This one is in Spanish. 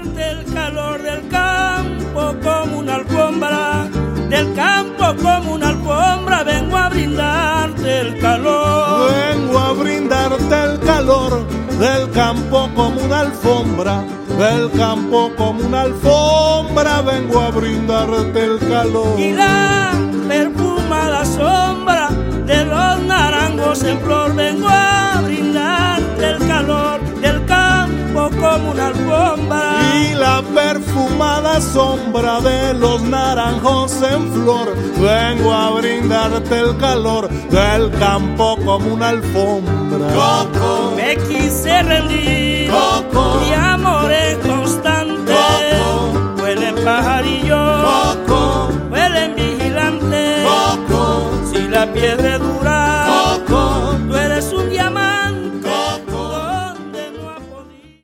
brindarte el calor del campo como una alfombra, del campo como una alfombra, vengo a brindarte el calor. Vengo a brindarte el calor del campo como una alfombra, del campo como una alfombra, vengo a brindarte el calor. Y la perfumada sombra de los naranjos en flor, vengo a brindarte el calor del campo como una alfombra. Y la perfumada sombra de los naranjos en flor, vengo a brindarte el calor del campo como una alfombra. Coco, me quise rendir. Coco,